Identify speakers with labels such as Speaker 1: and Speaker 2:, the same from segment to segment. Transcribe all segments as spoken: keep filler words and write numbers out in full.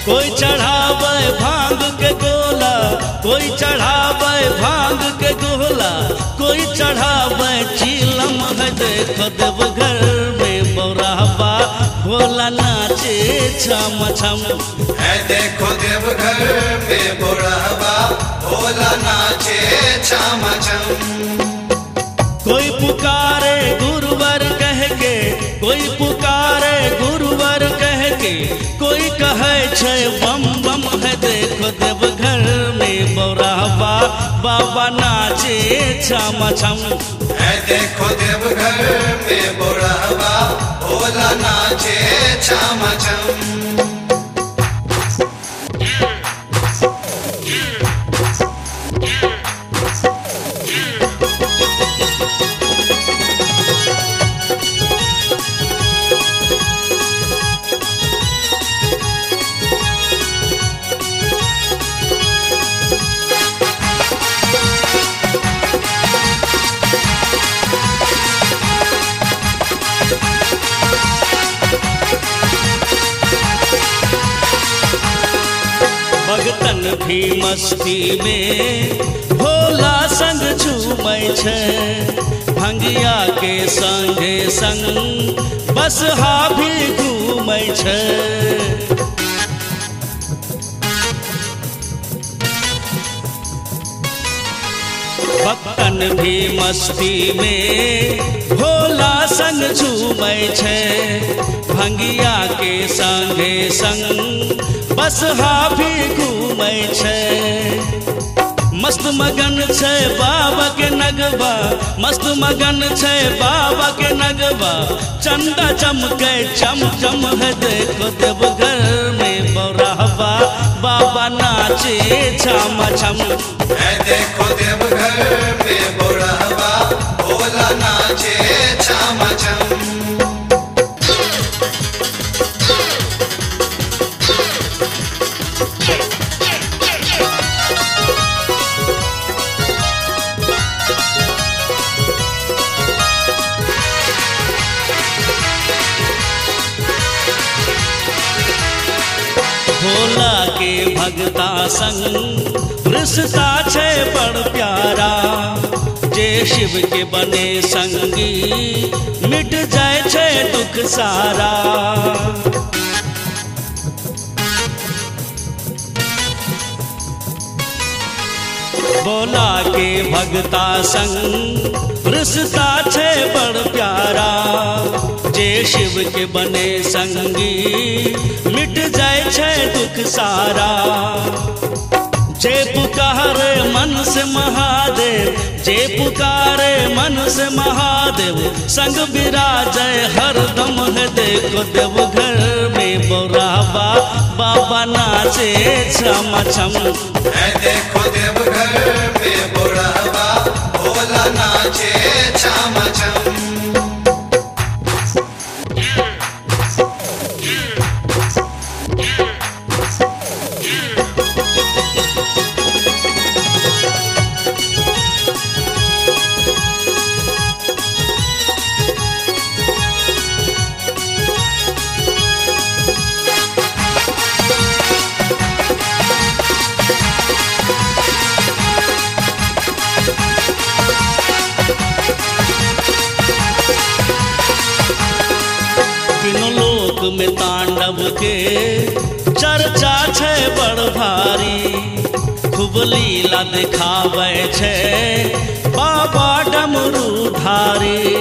Speaker 1: कोई चढ़ावे भांग के गोला, कोई चढ़ावे भांग के गोला, कोई चढ़ावे चीलम है। देखो देवघर में बौराबा भोला नाचे छम छम
Speaker 2: है। देखो देवघर में बौराबा भोला नाचे छम छम।
Speaker 1: कोई पुकारे गुरुवर कह के, कोई पुकारे गुरुवर कह के, कोई कहे छे बम बम है। देखो देवघर में बौराबा बाबा नाचे छम छम
Speaker 2: है। देखो देवघर में बौराबा भोला नाचे छम छम।
Speaker 1: भगतन भी मस्ती में भोला संग झूमै छै। भंगिया के संगे संग बसहा भी घूमै छै। भगतन भी मस्ती में भोला संग झूमै छै। भंगिया के संगे संग बसहा भी घूमै छै। मस्त मगन छै बाबा के नगवा, मस्त मगन छै बाबा के नगवा, चंदा चमके चम चम है। देखो देवघर में बौराबा बाबा नाचे छम छम
Speaker 2: है। देखो देवघर में बौराबा भोला नाचे छम छम।
Speaker 1: भोला के भगता संग रिश्ता छै बड़ प्यारा। जे शिव के बने संगी मिट जाए छै दुख सारा। भोला के भगता संग रिश्ता छै बड़ प्यारा। जे शिव के बने संगी मिट जाए छै दुख सारा। जे पुकारे मन से महादेव, जे पुकारे मन से महादेव, संग विराजे हरदम है। देखो देवघर में बौराबा बाबा नाचे छम छम
Speaker 2: है। देखो देवघर में बौराबा भोला नाचे छम छम।
Speaker 1: तीनों लोक में तांडव के चर्चा छै बड़ भारी। खूब लीला दिखावे छै बाबा डमरूधारी।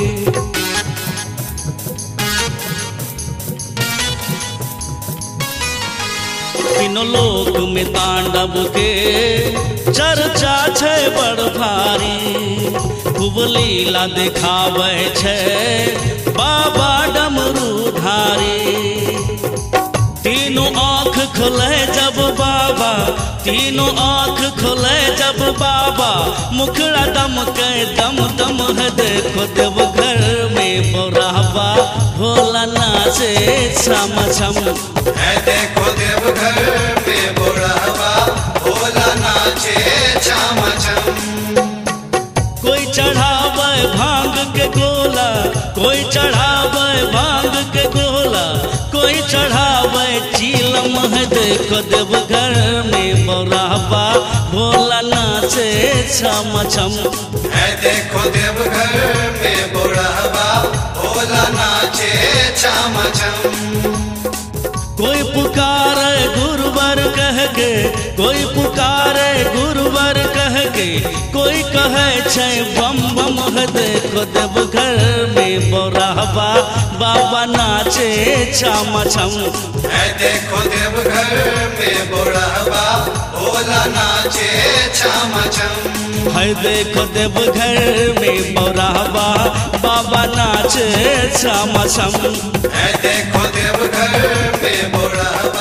Speaker 1: तीनों लोक में तांडव के चर्चा छै बड़ भारी। खूब लीला दिखावे छै बाबा डमरूधारी। तीनों आँख खुले जब बाबा, तीनों आँख खुले जब बाबा, मुखड़ा दम के दम दम है। देखो देवघर में बौराबा भोला नाचे छम छम
Speaker 2: है। देखो देवघर में बौराबा भोला नाचे छम छम।
Speaker 1: कोई चढ़ावे भांग के गोला, कोई चढ़ावे भांग के गोला, कोई चढ़ावे चीलम है। देखो देवघर में बौराबा भोला नाचे छम छम।
Speaker 2: है देखो देवघर में बुढ़ावा भोला नाचे छम छम।
Speaker 1: कोई पुकारे गुरुवर कह के, कोई पुकारे गुरुवर कह के, कोई कहे छै बम बम। है देखो देवघर में बौराबा बाबा नाचे छम छम।
Speaker 2: है देखो देवघर में बुढ़ावा भोला नाचे छम छम।
Speaker 1: है देखो देवघर में बौराबा बाबा नाचे छम छम।
Speaker 2: है देखो देवघर में बुढ़ावा